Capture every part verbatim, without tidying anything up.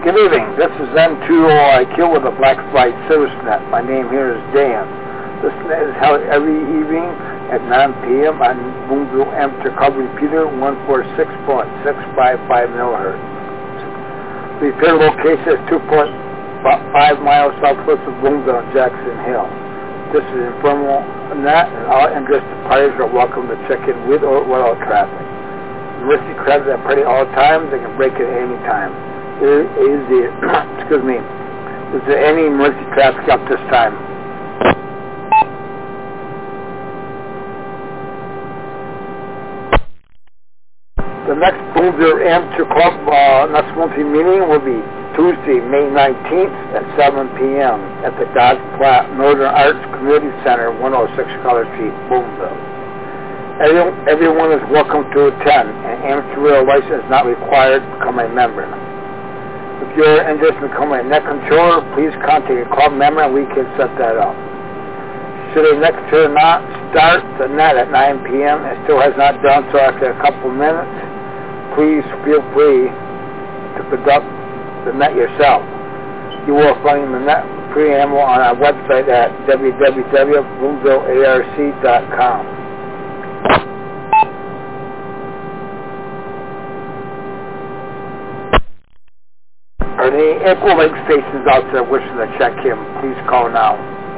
Good evening. This is N two O I Q with the Black Flight Service Net. My name here is Dan. This net is held every evening at nine p.m. on Boomville Amateur Cub Repeater one forty-six point six five five megahertz. The repair location is two point five miles southwest of Boomville and Jackson Hill. This is informal net, and all interested parties are welcome to check in with or without traffic. Emergency credit at party all the time. They can break it any time. Is, is the, excuse me, is there any emergency traffic up this time? The next Boomville Amateur Club uh, next monthly meeting will be Tuesday, May nineteenth at seven p.m. at the Dodge Platte Northern Arts Community Center, one oh six Color Street, Boomville. Everyone, everyone is welcome to attend. An amateur license is not required to become a member. If you're interested in becoming a net controller, please contact a club member and we can set that up. Should a net controller not start the net at nine p.m. and still has not done so after a couple minutes, please feel free to conduct the net yourself. You will find the net preamble on our website at w w w dot boomville arc dot com. Are there any Echo Lake stations out there wishing to check in? Please call now.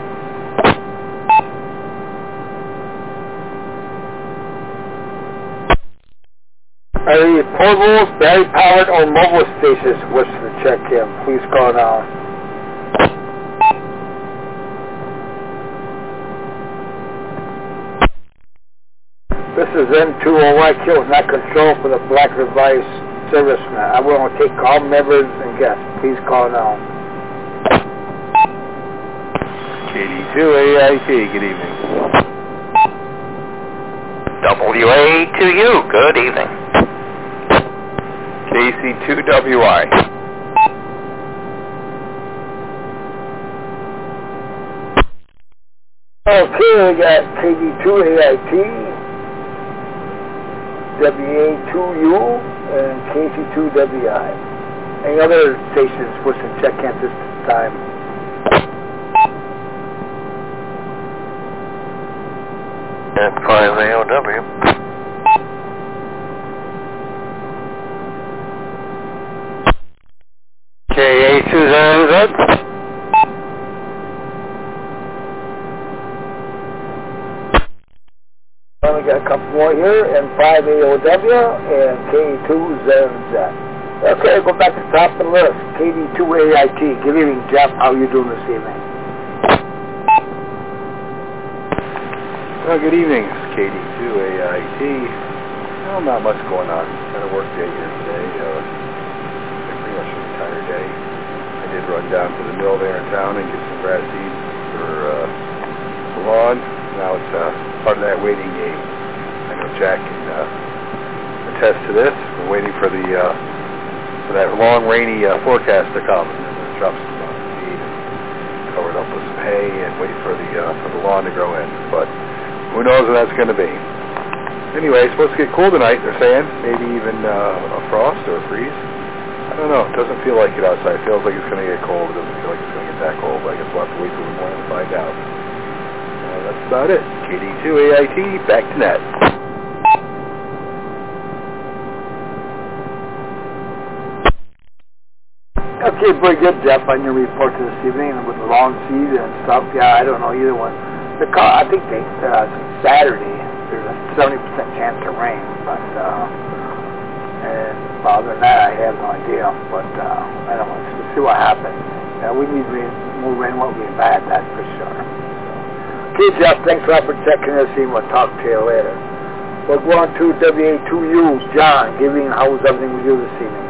Are there any portable, battery-powered, or mobile stations wishing to check in? Please call now. This is N two O Y Q, not control for the Black Device Serviceman. I will take all members and guests. Please call now. K D two A I T, good evening. W A two U, good evening. K C two W I. Okay, we got K D two A I T, W A two U, and K C two W I. Any other stations wish to check in at this time? At five A O W. K A two Z Z. We got a couple more here, and five A O W and K two Z Z. Okay, go back to the top of the list. K D two A I T. Good evening, Jeff. How are you doing this evening? Well, good evening. It's K D two A I T. Well, not much going on. Had a work day here today. Uh, pretty much an entire day. I did run down to the mill there in town and get some grass seeds for uh, the lawn. Now it's uh, part of that waiting game. I know Jack can uh, attest to this. We're waiting for the uh, for that long rainy uh, forecast to come, and then we'll drop some uh, seed and cover it up with some hay and wait for the uh, for the lawn to grow in. But who knows when that's going to be? Anyway, it's supposed to get cool tonight. They're saying maybe even uh, a frost or a freeze. I don't know. It doesn't feel like it outside. It feels like it's going to get cold. It doesn't feel like it's going to get that cold. But I guess we'll have to wait till the morning to find out. That's about it. K D two A I T, back to net. Okay, pretty good, Jeff, on your report this evening with the long seed and stuff. Yeah, I don't know either one. The car, I think they uh, Saturday there's a seventy percent chance of rain, but uh, and other than that, I have no idea. But uh, I don't know. We'll see what happens. Uh, we need rain, more rain won't be bad, that's for sure. Okay, Jeff, thanks a lot for checking us in. We'll talk to you later. We'll go on to W A two U, John, giving how was everything with you this evening?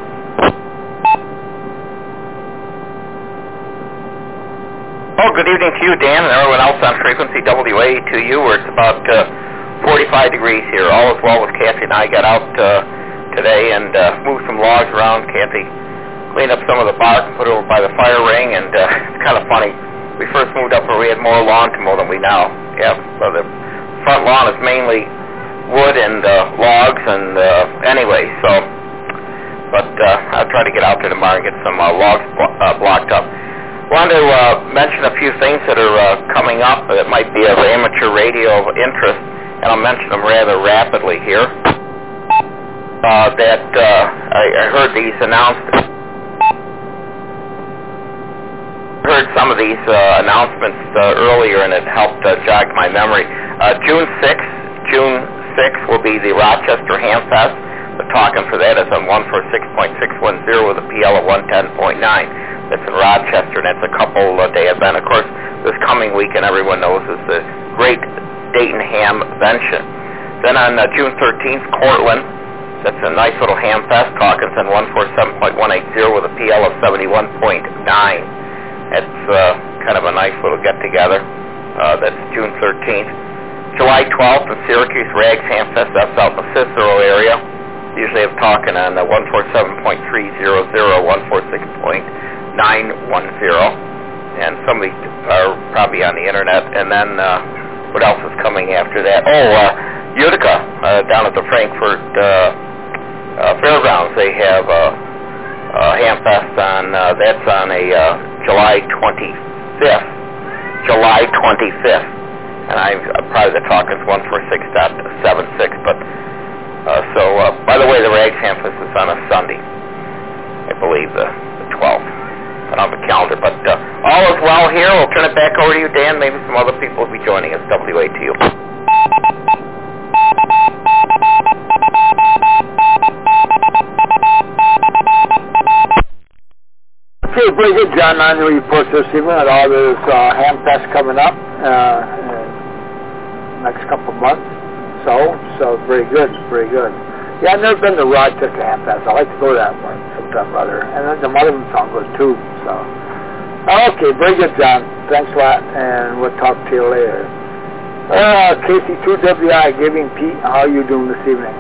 Oh, good evening to you, Dan, and everyone else on frequency W A two U, where it's about uh, forty-five degrees here. All is well with Kathy and I. Got out uh, today and uh, moved some logs around. Kathy cleaned up some of the bark and put it over by the fire ring, and uh, it's kind of funny. We first moved up where we had more lawn to mow than we now have. So the front lawn is mainly wood and uh, logs, and uh, anyway, so, but uh, I'll try to get out there tomorrow and get some uh, logs blo- uh, blocked up. Wanted to uh, mention a few things that are uh, coming up that might be of amateur radio interest, and I'll mention them rather rapidly here. Uh, that uh, I, I heard these announced. Heard some of these uh, announcements uh, earlier, and it helped uh, jog my memory. Uh, June sixth, June sixth will be the Rochester Hamfest. The talking for that is on one forty-six point six one zero with a P L of one ten point nine. That's in Rochester, and it's a couple uh, day event. Of course, this coming weekend, everyone knows, is the Great Dayton Ham Convention. Then on uh, June thirteenth, Cortland. That's a nice little ham fest. Talking's on one forty-seven point one eight zero with a P L of seventy-one point nine. It's uh, kind of a nice little get-together. Uh, that's June thirteenth. July twelfth, the Syracuse Rags Ham Fest. That's out in the Cicero area. Usually have talking on uh, one forty-seven point three zero zero, one forty-six point nine one zero. And some of these are probably on the internet. And then uh, what else is coming after that? Oh, uh, Utica, uh, down at the Frankfurt uh, uh, Fairgrounds. They have a uh, uh, Ham Fest on, uh, that's on a uh, July twenty-fifth. July twenty-fifth. And I'm uh, probably the talk is one forty-six point seven six. But, uh, so, uh, by the way, the Rags Ham Fest is on a Sunday. I believe the, the twelfth. I don't have a calendar, but uh, all is well here. We'll turn it back over to you, Dan. Maybe some other people will be joining us. W A T U. Okay, pretty good, John. On the report this evening at all this uh, Ham Fest coming up uh, in the next couple of months. So, so very good, very good. Yeah, I've never been to Rochester Ham Fest. I like to go to that one sometime or other. And then the Motherman song goes too. So, okay, very good, John. Thanks a lot, and we'll talk to you later. Uh, K C two W I, Giving Pete, how are you doing this evening?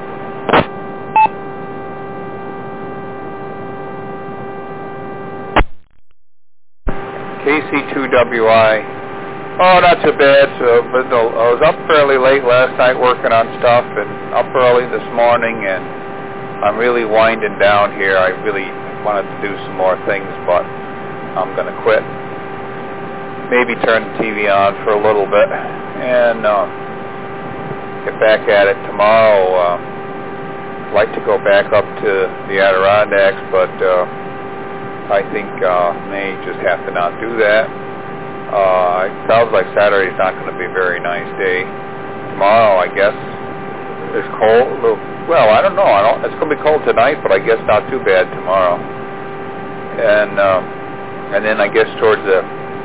K C two W I. Oh, not too bad. So, but no, I was up fairly late last night working on stuff, and up early this morning, and I'm really winding down here. I really wanted to do some more things, but I'm going to quit. Maybe turn the T V on for a little bit, and uh, get back at it tomorrow. Uh, I'd like to go back up to the Adirondacks, but uh, I think uh, may just have to not do that. Uh, it sounds like Saturday's not going to be a very nice day. Tomorrow, I guess, is cold. Well, I don't know. I don't, it's going to be cold tonight, but I guess not too bad tomorrow. And uh, and then I guess towards the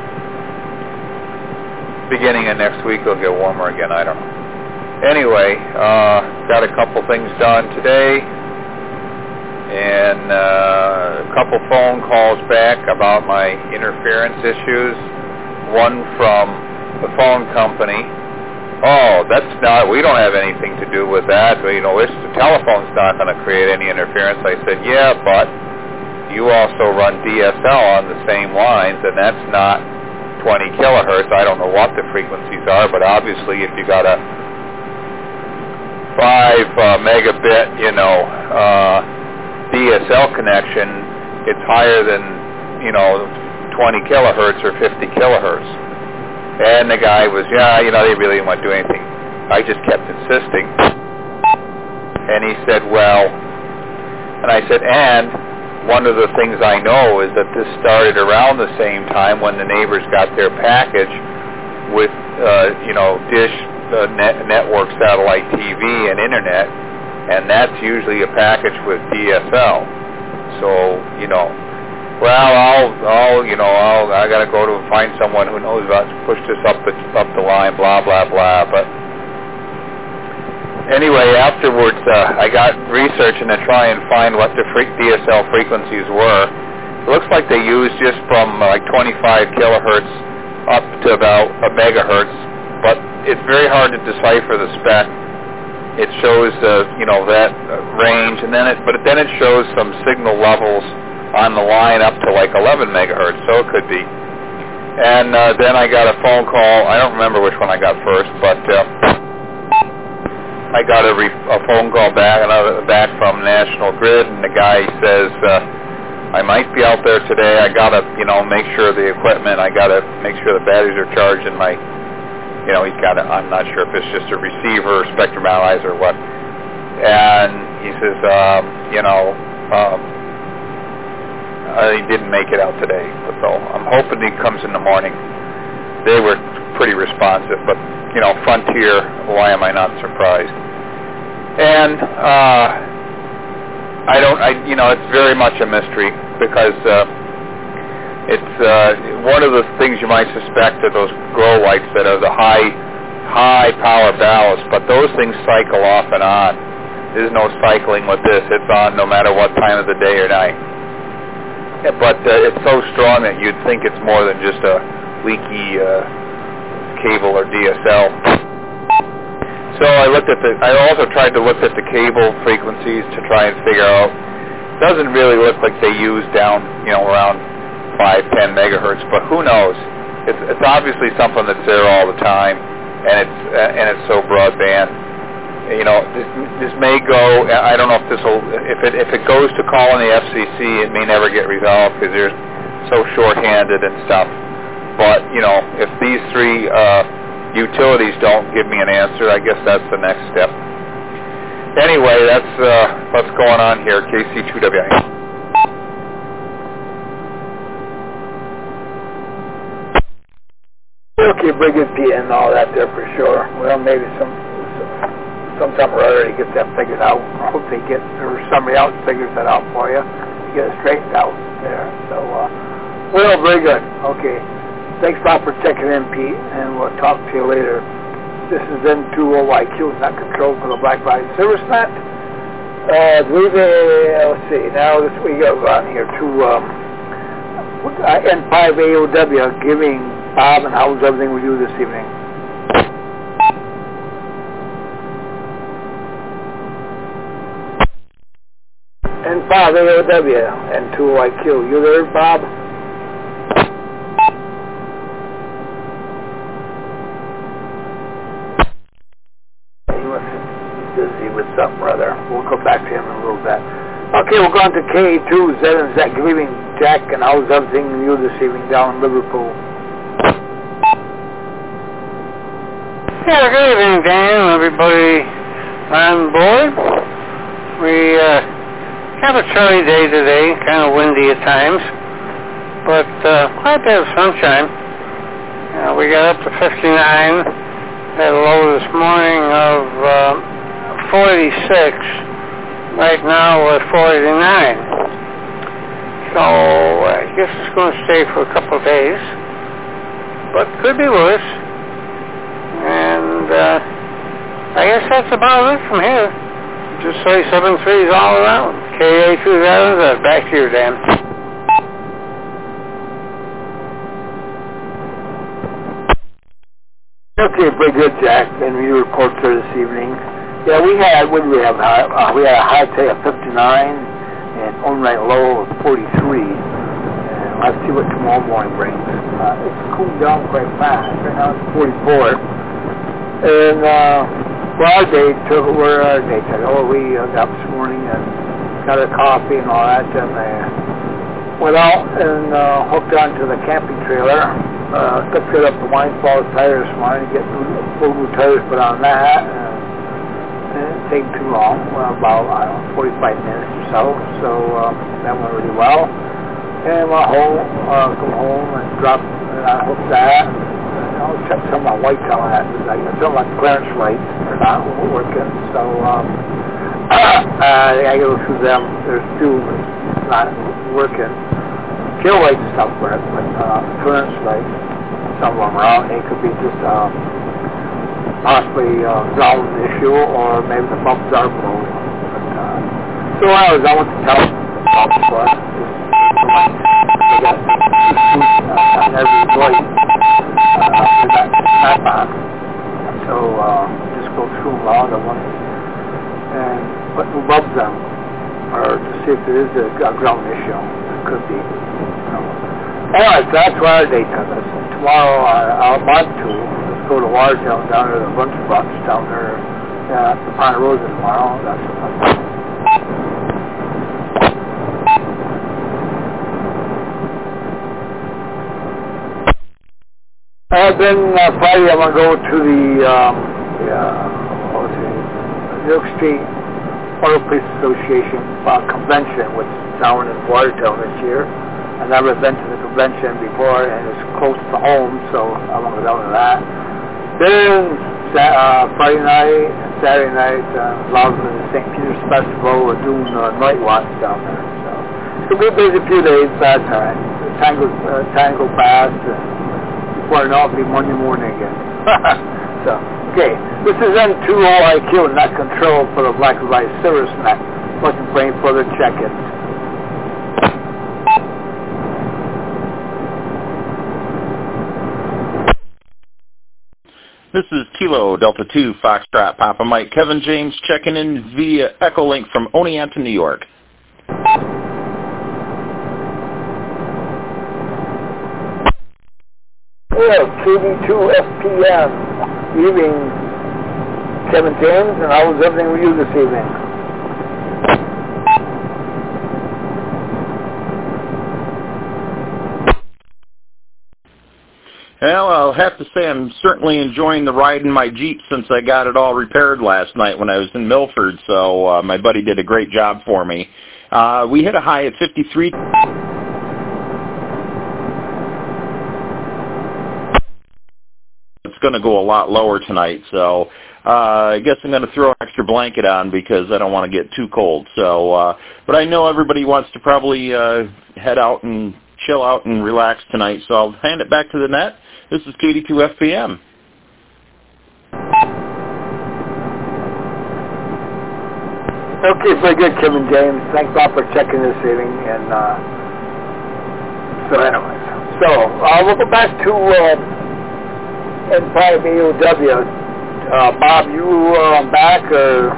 beginning of next week it'll get warmer again. I don't know. Anyway, uh, got a couple things done today. And uh, a couple phone calls back about my interference issues. One from the phone company. Oh, that's not, we don't have anything to do with that. You know, it's, the telephone's not going to create any interference. I said, yeah, but you also run D S L on the same lines, and that's not twenty kilohertz. I don't know what the frequencies are, but obviously if you got a five uh, megabit, you know, uh, D S L connection, it's higher than, you know, twenty kilohertz or fifty kilohertz. And the guy was, yeah, you know, they really didn't want to do anything. I just kept insisting. And he said, well, and I said, and one of the things I know is that this started around the same time when the neighbors got their package with, uh, you know, dish, uh, net, network, satellite T V, and internet. And that's usually a package with D S L. So, you know, well, I'll, I'll, you know, I'll, I gotta go to find someone who knows about to push this up the, up the line, blah, blah, blah. But anyway, afterwards, uh, I got researching to try and find what the free D S L frequencies were. It looks like they use just from uh, like twenty-five kilohertz up to about a megahertz, but it's very hard to decipher the spec. It shows, uh, you know, that uh, range, and then it, but then it shows some signal levels on the line up to like eleven megahertz, so it could be. And uh, then I got a phone call. I don't remember which one I got first, but uh, I got a, re- a phone call back, another back from National Grid, and the guy says, uh, I might be out there today. I gotta, you know, make sure the equipment, I gotta make sure the batteries are charged in my, you know, he's got a, I'm not sure if it's just a receiver, spectrum analyzer, or what. And he says, um, you know, um, uh, he didn't make it out today, but so I'm hoping he comes in the morning. They were pretty responsive, but, you know, Frontier, why am I not surprised? And uh, I don't, I, you know, it's very much a mystery because uh, it's uh, one of the things you might suspect are those grow lights that are the high, high power ballast, but those things cycle off and on. There's no cycling with this. It's on no matter what time of the day or night. Yeah, but uh, it's so strong that you'd think it's more than just a leaky uh, cable or D S L. So I looked at the, I also tried to look at the cable frequencies to try and figure out, it doesn't really look like they use down, you know, around five, ten megahertz, but who knows? It's, it's obviously something that's there all the time, and it's, uh, and it's so broadband. You know, this, this may go, I don't know if this will, if it, if it goes to calling the F C C, it may never get resolved because they're so short-handed and stuff. But, you know, if these three uh, utilities don't give me an answer, I guess that's the next step. Anyway, that's uh, what's going on here, K C two W I. Okay, bring it P and all that there for sure. Well, maybe some sometime or other to get that figured out. I hope they get, or somebody else figures that out for you, to get it straightened out there. So, uh, well, very good. Okay. Thanks a lot for checking in, Pete, and we'll talk to you later. This is N two O Y Q, not controlled for the Black Valley Service Net. Uh, believe it, let's see, now this we go on here to um, N five A O W, giving Bob and how's everything with you this evening? N five A O W, N two O Y Q, you there, Bob? Busy with something or other. We'll go back to him in a little bit. Okay, we'll go on to K two, Z and Z. Good evening, Jack, and how's everything with you this evening down in Liverpool? Yeah, good evening, Dan, and everybody on board. We uh, have a chilly day today, kind of windy at times, but uh, quite a bit of sunshine. Uh, we got up to fifty-nine, had a low this morning of uh, forty-six. Right now we're forty-nine. So I guess it's going to stay for a couple of days, but could be worse. And uh, I guess that's about it from here. Just say seven threes all around. K A two thousand, back to you, Dan. Okay, pretty good, Jack. And we report there this evening. Yeah, we had, what did we have? Uh, we had a high today of fifty-nine and overnight low of forty-three. And let's see what tomorrow morning brings. Uh, it's cooled down quite fast. Right now it's forty-four. And, uh, well, our day took, where our day took. Oh, we uh, got up this morning and got our coffee and all that. And uh, went out and uh, hooked onto the camping trailer. Uh, took it up to Wine Falls Tire this morning to get new, full new tires put on that. And, it didn't take too long, well, about, I don't know, forty-five minutes or so, so um, that went really well. And went home, uh, come home and dropped, and I hooked that, and I'll check some of my whites on that, because I got some of my clearance lights are not working, so um, uh, I go through them, there's two not working. Kill lights and stuff work, but uh, clearance lights, some of them are out, and they could be just, um, possibly uh, ground issue, or maybe the bumps are blown. But, uh, so I was, I went to tell them about the bus. They got uh, on every light. Uh, they got snap on. So uh, just go through all the ones and put new bulbs on, or to see if there is a, a ground issue. It could be. You know. Alright, so that's where our day took us. Tomorrow uh, I'll want to. Go to Watertown down to the Bunch Box down there uh, at the Ponderosa tomorrow. That's what I've been uh, Friday. I'm gonna go to the um, the uh, what was it? New York State Auto Police Association uh, convention, which is down in Watertown this year. I've never been to the convention before, and it's close to home, so I'm gonna go down to that. Then uh, Friday night and Saturday night, uh, along with the Saint Peter's Festival, we're doing uh, night watch down there. So it's gonna be a busy few days, but that's all right. The time goes uh, time goes fast. And, Before I know, it'll be Monday morning again. So, okay, this is N two O I Q, not control for the Black and White Service Net. Looking for any further check-ins. This is Kilo Delta two Foxtrot Papa Mike Kevin James checking in via Echolink from Oneonta, New York. Yeah, K D two F P M. Evening, Kevin James, and how was everything with you this evening? Well, I'll have to say I'm certainly enjoying the ride in my Jeep since I got it all repaired last night when I was in Milford, so uh, my buddy did a great job for me. Uh, we hit a high at fifty-three. It's going to go a lot lower tonight, so uh, I guess I'm going to throw an extra blanket on because I don't want to get too cold. So, uh, but I know everybody wants to probably uh, head out and chill out and relax tonight, so I'll hand it back to the net. This is K D two F P M. Okay, very good, Kevin James. Thanks a lot for checking this evening. And uh, so, anyways, so uh, we'll go back to uh, N five A O W. Uh, Bob, you uh, back or?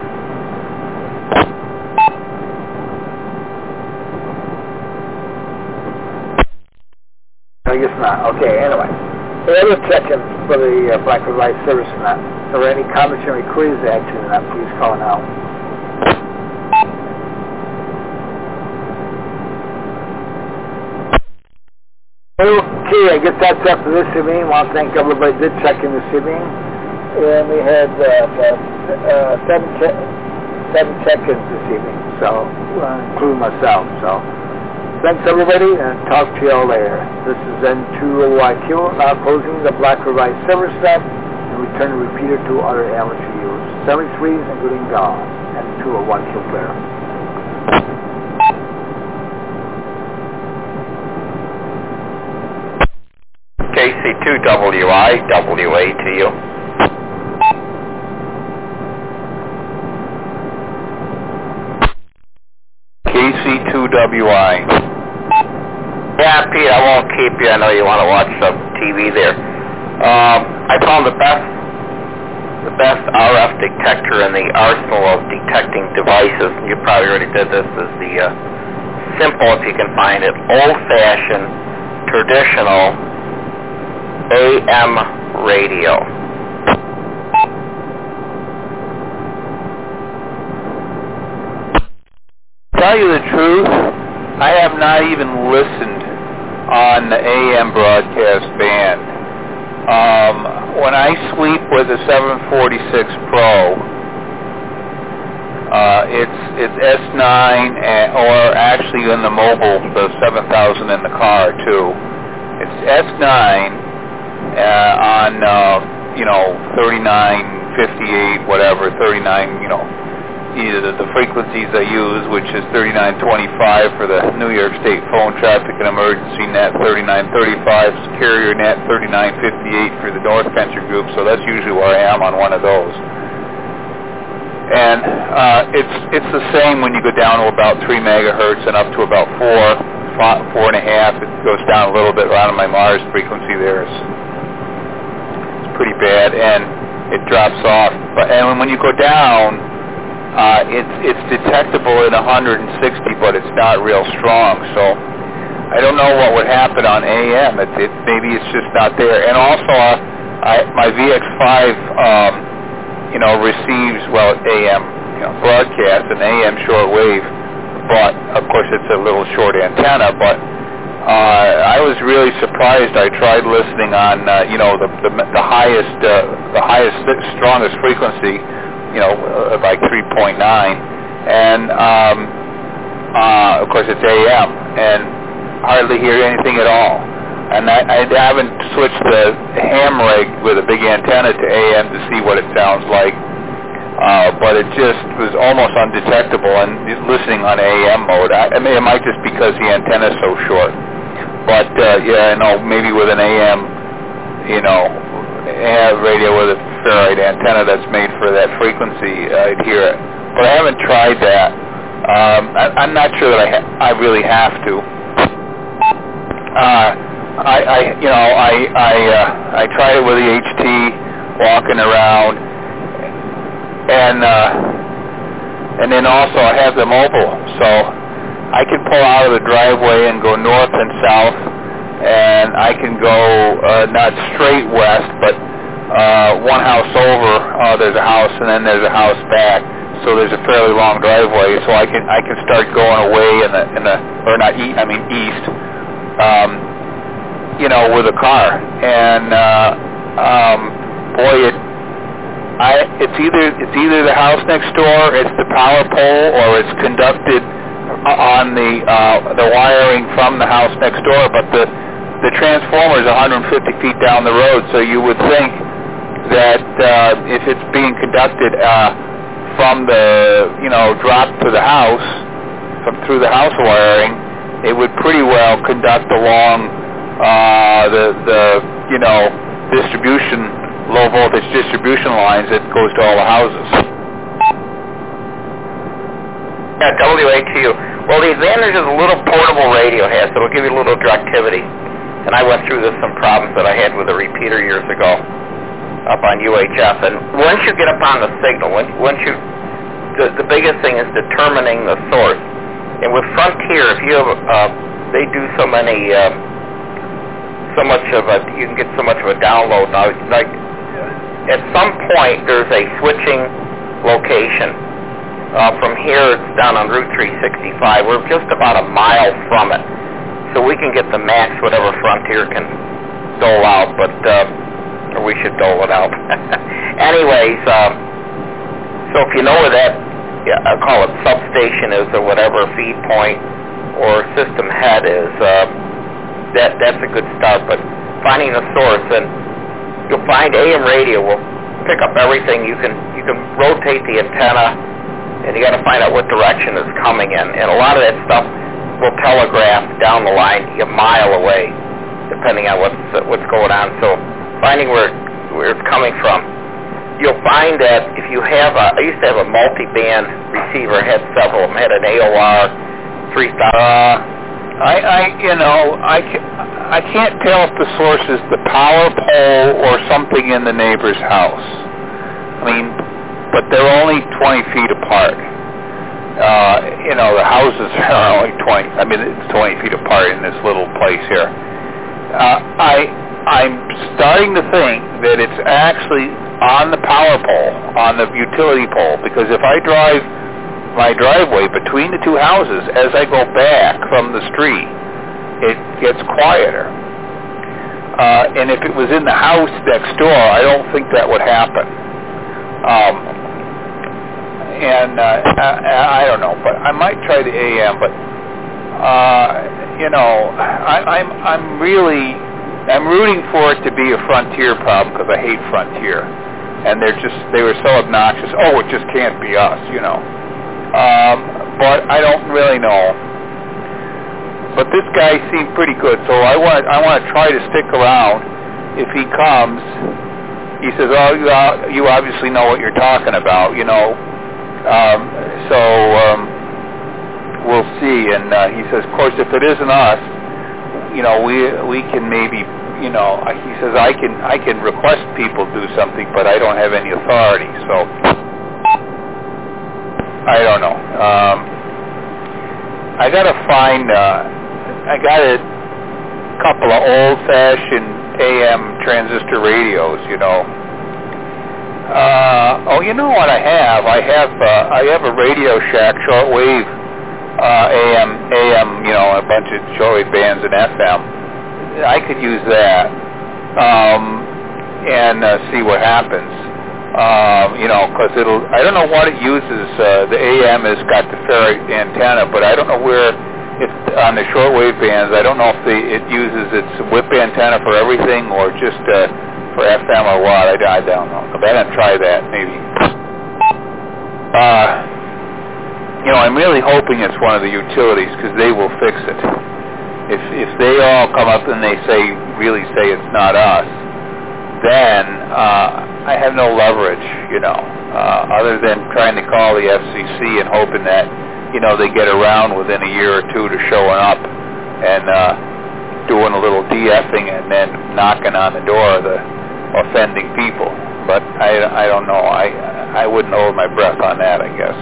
I guess not. Okay, anyway. The other check-in for the uh, Black and White Service Net. If there are any comments or queries to add to that, please call now. Okay, I guess that's it for this evening. I want to thank everybody who did check in this evening. And we had uh, uh, seven, che- seven check-ins this evening, so uh, including myself. So thanks everybody, and talk to you all later. This is N two O I Q, now closing the Black and White Service Net, and return the repeater to other amateur use. seventy-threes, including gone, N two O I Q player. K C two W I, W A to you. K C two W I. Yeah, Pete, I won't keep you. I know you want to watch some T V there. Um, I found the best, the best R F detector in the arsenal of detecting devices. You probably already did this. Is the uh, simple, if you can find it, old-fashioned, traditional A M radio. Tell you the truth, I have not even listened on the A M broadcast band. Um, when I sleep with a seven forty-six Pro, uh, it's it's S nine, and, or actually in the mobile, the seven thousand in the car too. It's S nine uh, on uh, you know thirty-nine fifty-eight, whatever, thirty-nine, you know. Either the, the frequencies I use, which is thirty-nine twenty-five for the New York State phone traffic and emergency net, thirty-nine thirty-five carrier net, thirty-nine fifty-eight for the North Venture group, so that's usually where I am on one of those. And uh, it's it's the same when you go down to about three megahertz and up to about four, five, four and a half. It goes down a little bit around my Mars frequency there. It's, it's pretty bad, and it drops off. But and when you go down, Uh, it's it's detectable at one sixty, but it's not real strong. So I don't know what would happen on A M. It, it maybe it's just not there. And also, uh, I, my V X five um, you know, receives, well, A M, you know, broadcast and A M shortwave, but of course it's a little short antenna, but uh, I was really surprised. I tried listening on, uh, you know, the, the, the highest, uh, the highest, strongest frequency, you know, uh, like three point nine, and um, uh, of course it's A M, and hardly hear anything at all. And I, I haven't switched the ham rig with a big antenna to A M to see what it sounds like, uh, but it just was almost undetectable. And listening on A M mode, I, I mean, it might just because the antenna is so short. But uh, yeah, I know maybe with an A M, you know, have radio with a ferrite antenna that's made for that frequency, uh, I'd hear it. But I haven't tried that. Um, I, I'm not sure that I ha- I really have to. Uh, I, I, you know, I, I, uh, I tried it with the H T, walking around, and, uh, and then also I have the mobile, so I can pull out of the driveway and go north and south, and I can go, uh, not straight west, but, uh, one house over, uh, there's a house, and then there's a house back, so there's a fairly long driveway, so I can, I can start going away in the, in the, or not east, I mean east, um, you know, with a car, and uh, um, boy, it, I, it's either it's either the house next door, it's the power pole, or it's conducted on the uh, the wiring from the house next door. But the the transformer is one hundred fifty feet down the road, so you would think that uh, if it's being conducted uh, from the you know drop to the house, from through the house wiring, it would pretty well conduct along. Uh, the, the, you know, distribution, low voltage distribution lines that goes to all the houses. Yeah, W A T U. Well, the advantage of the little portable radio has, it'll give you a little directivity. And I went through this, some problems that I had with a repeater years ago up on U H F. And once you get up on the signal, once, once you, the, the biggest thing is determining the source. And with Frontier, if you have, uh, they do so many, uh, so much of a, you can get so much of a download now. Like at some point, there's a switching location. Uh, from here, it's down on Route three sixty-five. We're just about a mile from it, so we can get the max whatever Frontier can dole out. But uh, or we should dole it out. Anyways, um, so if you know where that, yeah, I'll call it substation is, or whatever feed point or system head is. Uh, That that's a good start, but finding a source, and you'll find A M radio will pick up everything. You can you can rotate the antenna, and you got to find out what direction it's coming in. And a lot of that stuff will telegraph down the line a mile away, depending on what's what's going on. So finding where where it's coming from, you'll find that if you have a, I used to have a multi-band receiver, had several of them, had an A O R three thousand. I, I, you know, I, I can't tell if the source is the power pole or something in the neighbor's house. I mean, but they're only twenty feet apart. Uh, you know, the houses are only twenty. I mean, it's twenty feet apart in this little place here. Uh, I, I'm starting to think that it's actually on the power pole, on the utility pole, because if I drive my driveway between the two houses, as I go back from the street, it gets quieter. Uh, and if it was in the house next door, I don't think that would happen. Um, and uh, I, I don't know, but I might try the A M. But uh, you know, I, I'm I'm really I'm rooting for it to be a Frontier problem because I hate Frontier, and they're just they were so obnoxious. Oh, it just can't be us, you know. Um, but I don't really know. But this guy seemed pretty good, so I want I want to try to stick around. If he comes, he says, "Oh, you uh, you obviously know what you're talking about, you know." Um, so um, we'll see. And uh, he says, "Of course, if it isn't us, you know, we we can maybe, you know." He says, "I can I can request people do something, but I don't have any authority." So. I don't know. Um, I gotta find. Uh, I got a couple of old-fashioned A M transistor radios. You know, Uh, oh, you know what I have? I have uh, I have a Radio Shack shortwave uh, A M, A M, you know, a bunch of shortwave bands and F M. I could use that um, and uh, see what happens. Uh, you know, because it'll. I don't know what it uses. Uh, the A M has got the ferrite antenna, but I don't know where. If on the shortwave bands, I don't know if the, it uses its whip antenna for everything or just uh, for F M or what. I, I don't know. But I'm gonna try that maybe. Uh, you know, I'm really hoping it's one of the utilities because they will fix it. If if they all come up and they say really say it's not us, then uh, I have no leverage. You know, uh, other than trying to call the F C C and hoping that. You know, they get around within a year or two to showing up and uh, doing a little de-effing and then knocking on the door of the offending people. But I, I don't know. I I wouldn't hold my breath on that, I guess.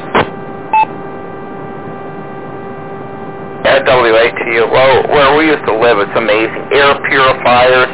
At W A T U, well, where we used to live, it's amazing. Air purifiers,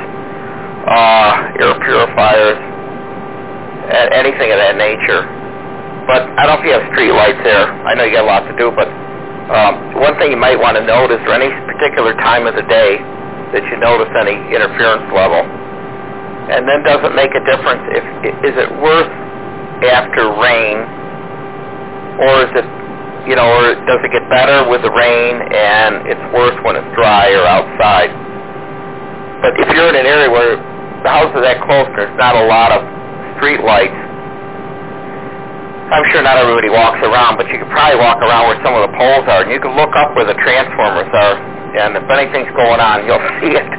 uh, air purifiers, anything of that nature. But I don't know if you have street lights there. I know you got a lot to do, but um, one thing you might want to note is there any particular time of the day that you notice any interference level? And then does it make a difference if is it worse after rain, or is it, you know, or does it get better with the rain and it's worse when it's dry or outside? But if you're in an area where the house is that close, there's not a lot of street lights. I'm sure not everybody walks around, but you could probably walk around where some of the poles are, and you can look up where the transformers are, and if anything's going on, you'll see it.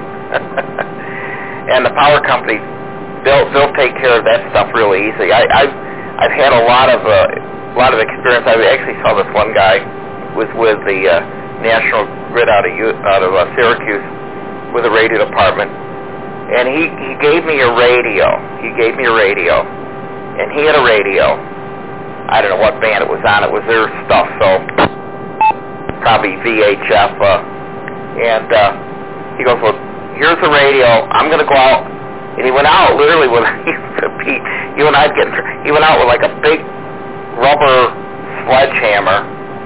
And the power company, they'll they'll take care of that stuff really easy. I, I've I've had a lot of uh, a lot of experience. I actually saw this one guy was with the uh, National Grid out of out of uh, Syracuse with a radio department, and he he gave me a radio. He gave me a radio, and he had a radio. I don't know what band it was on. It was their stuff, so probably V H F. Uh, and uh, he goes, well, here's the radio. I'm going to go out. And he went out literally with, you and I'd get, he went out with like a big rubber sledgehammer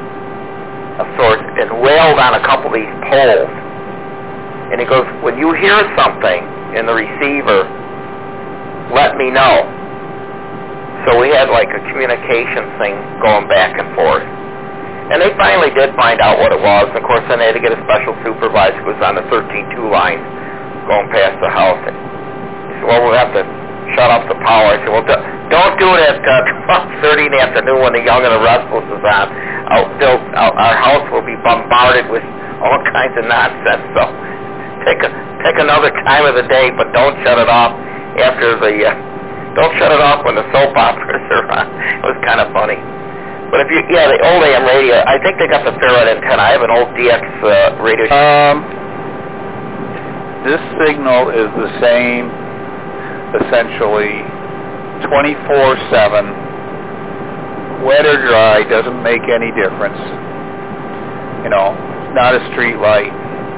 of sorts and wailed on a couple of these poles. And he goes, when you hear something in the receiver, let me know. So we had like a communication thing going back and forth. And they finally did find out what it was. Of course, then they had to get a special supervisor who was on the thirteen two line going past the house. And he said, well, we'll have to shut off the power. I said, well, do- don't do it at uh, twelve thirty in the afternoon when the Young and the Restless is on. I'll still, I'll, our house will be bombarded with all kinds of nonsense. So take a, take another time of the day, but don't shut it off after the... Uh, Don't shut it off when the soap operas are on. It was kind of funny. But if you, yeah, the old A M radio, I think they got the ferrite antenna. I have an old D X uh, radio. Um, this signal is the same, essentially, twenty-four seven. Wet or dry doesn't make any difference. You know, it's not a street light.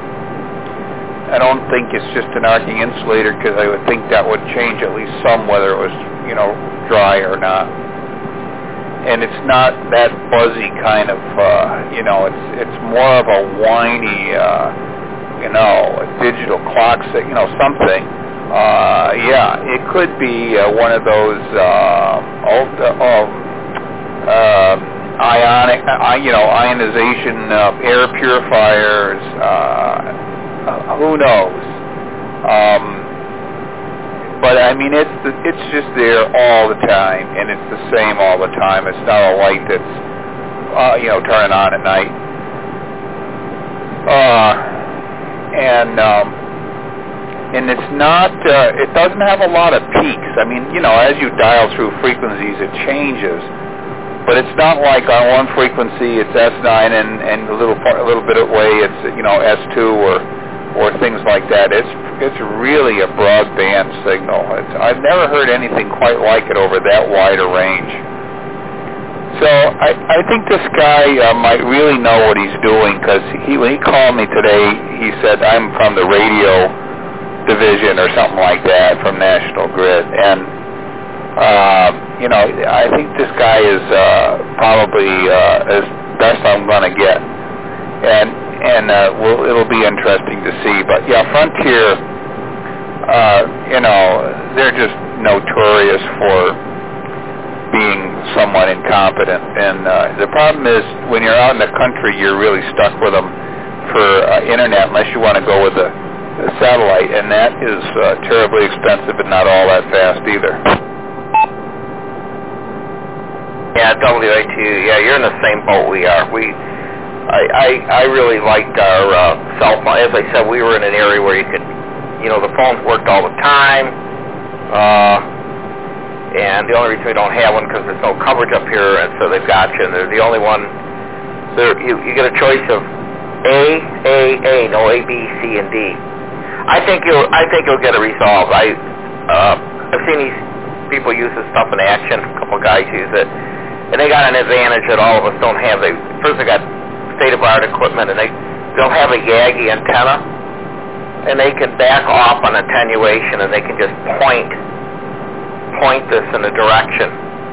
I don't think it's just an arcing insulator because I would think that would change at least some whether it was, you know, dry or not. And it's not that buzzy kind of, uh, you know, it's it's more of a whiny, uh, you know, a digital clock, you know, something. Uh, yeah, it could be uh, one of those, uh, ultra, um, uh, ionic, uh, you know, ionization of air purifiers. Uh, Uh, who knows? Um, but I mean, it's the, it's just there all the time, and it's the same all the time. It's not a light that's uh, you know turning on at night. Uh, and um, and it's not. Uh, it doesn't have a lot of peaks. I mean, you know, as you dial through frequencies, it changes. But it's not like on one frequency it's S nine and, and a little part, a little bit away it's you know S two or or things like that. It's it's really a broadband signal. It's, I've never heard anything quite like it over that wide a range. So I, I think this guy uh, might really know what he's doing because he when he called me today, he said I'm from the radio division or something like that from National Grid, and Uh, you know, I think this guy is uh, probably uh, as best I'm going to get, and and uh, we'll, it'll be interesting to see. But yeah, Frontier, uh, you know, they're just notorious for being somewhat incompetent, and uh, the problem is when you're out in the country, you're really stuck with them for uh, internet unless you want to go with a, a satellite, and that is uh, terribly expensive and not all that fast either. Yeah, W A T U. Yeah, you're in the same boat we are. We, I, I, I really liked our uh, cell phone. As I said, we were in an area where you could, you know, the phones worked all the time. Uh, and the only reason we don't have one because there's no coverage up here, and so they've got you. And they're the only one. They're, you, you get a choice of A, A, A, no A, B, C, and D. I think you'll, I think you'll get it resolved. I, uh, I've seen these people use this stuff in action. A couple of guys use it. And they got an advantage that all of us don't have. They first they got state-of-the-art equipment, and they they'll have a Yagi antenna, and they can back off on attenuation, and they can just point point this in a direction.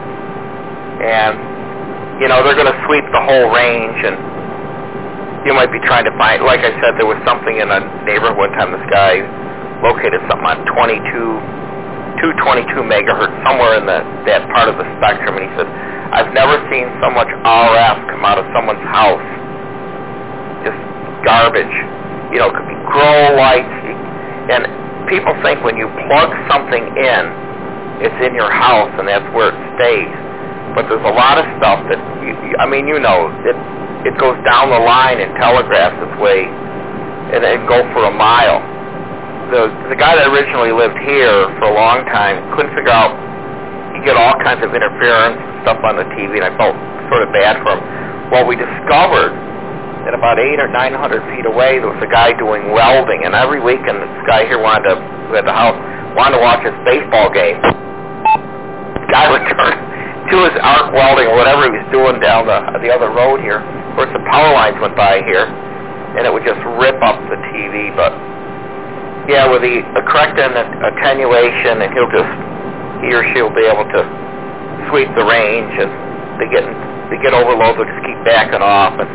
And you know they're going to sweep the whole range, and you might be trying to find. Like I said, there was something in a neighborhood one time. This guy located something on twenty-two, two twenty-two megahertz somewhere in the that part of the spectrum, and he said, I've never seen so much R F come out of someone's house. Just garbage. You know, it could be grow lights. And people think when you plug something in, it's in your house and that's where it stays. But there's a lot of stuff that, you, you, I mean, you know, it it goes down the line and telegraphs its way and it go for a mile. The, the guy that originally lived here for a long time couldn't figure out, he'd get all kinds of interference stuff on the T V, and I felt sort of bad for him. Well, we discovered that about eight or nine hundred feet away there was a guy doing welding, and every weekend this guy here wanted to, who had the house, wanted to watch his baseball game. The guy would turn to his arc welding or whatever he was doing down the the other road here. Of course, the power lines went by here, and it would just rip up the T V. But yeah, with the, the correct attenuation, and he'll just he or she will be able to sweep the range, and they get they get overload, they'll just keep backing off, and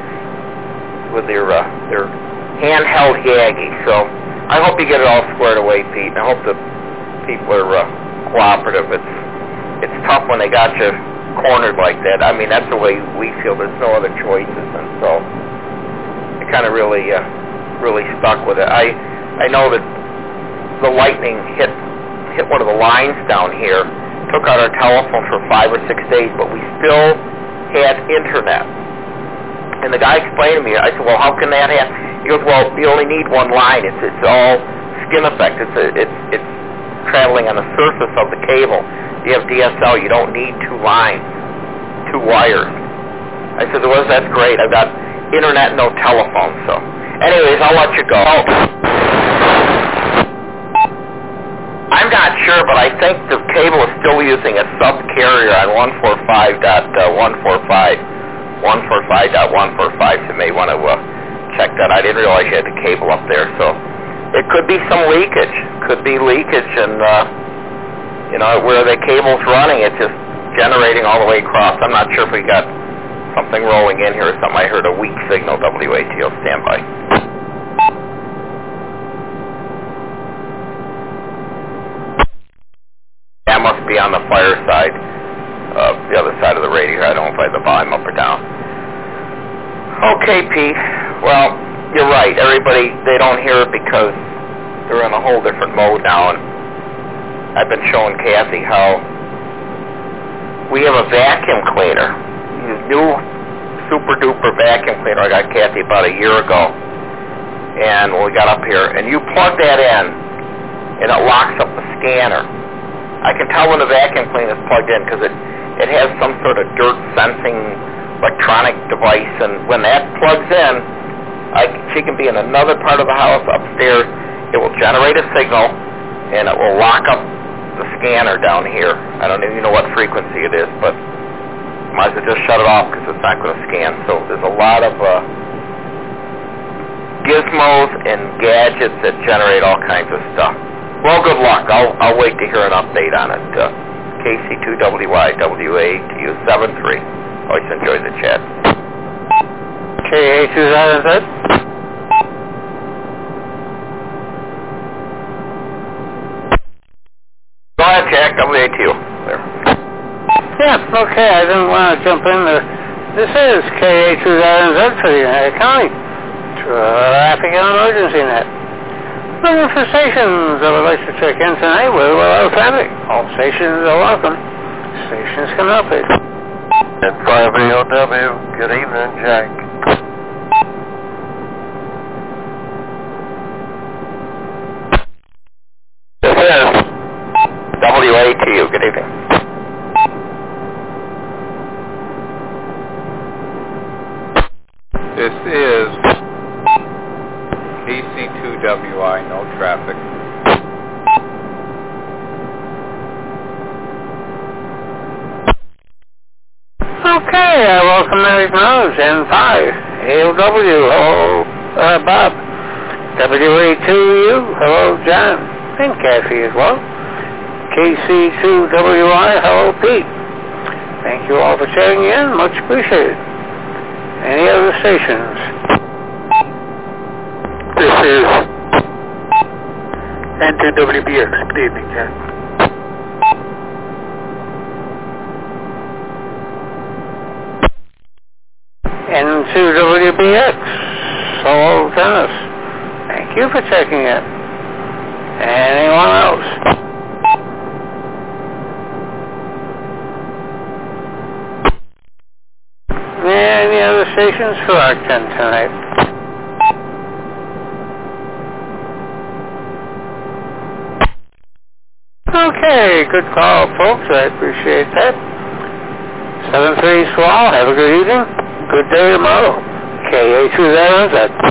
with their uh, their handheld Yagi. So I hope you get it all squared away, Pete, and I hope the people are uh, cooperative. It's it's tough when they got you cornered like that. I mean, that's the way we feel. There's no other choices, and so it kind of really uh, really stuck with it. I I know that the lightning hit hit one of the lines down here, took out our telephone for five or six days, but we still had internet. And the guy explained to me, I said, well, how can that happen? He goes, well, you only need one line. It's it's all skin effect. It's a, it's it's traveling on the surface of the cable. You have D S L. You don't need two lines, two wires. I said, well, that's great. I've got internet, no telephone. So, anyways, I'll let you go. I'm not sure, but I think the cable is still using a sub-carrier on one forty-five dot one forty-five, one forty-five dot one forty-five, so you may want to uh, check that. I didn't realize you had the cable up there, so it could be some leakage. Could be leakage, and, uh, you know, where the cable's running, it's just generating all the way across. I'm not sure if we got something rolling in here or something. I heard a weak signal, W A T L, stand by. That must be on the fire side, uh, the other side of the radio. I don't know if I have the volume up or down. Okay, Pete. Well, you're right. Everybody, they don't hear it because they're in a whole different mode now. And I've been showing Kathy how we have a vacuum cleaner, this new super-duper vacuum cleaner I got Kathy about a year ago. And when we got up here, and you plug that in, and it locks up the scanner. I can tell when the vacuum cleaner is plugged in because it, it has some sort of dirt sensing electronic device, and when that plugs in, I, she can be in another part of the house upstairs. It will generate a signal, and it will lock up the scanner down here. I don't even know what frequency it is, but might as well just shut it off because it's not going to scan. So there's a lot of uh, gizmos and gadgets that generate all kinds of stuff. Well, good luck. I'll I'll wait to hear an update on it. Uh, K C two W Y, W A to you seven three. Always enjoy the chat. K A two thousand Z. Go ahead, Jack, W A to you. There. Yeah, okay, I didn't want to jump in there. This is K A two thousand Z for the United County. Traffic and Emergency Net. Looking for stations that would like to check in tonight with well traffic. All stations are welcome. Stations can help it. N five A O W, good evening, Jack. This is W A to you. Good evening. This is K C two W I, no traffic. Okay, I welcome and acknowledge N five A O W, hello, uh, Bob. W A two U, hello, John. And Kathy as well. K C two W I, hello, Pete. Thank you all for tuning in, much appreciated. Any other stations? This is N two W B X, good evening, Jack. N two W B X, hello, Dennis. Thank you for checking in. Anyone else? Any other stations for our ten tonight? Okay, good call, folks. I appreciate that. seven three Swall, have a good evening. Good day tomorrow. K A two thousand Z.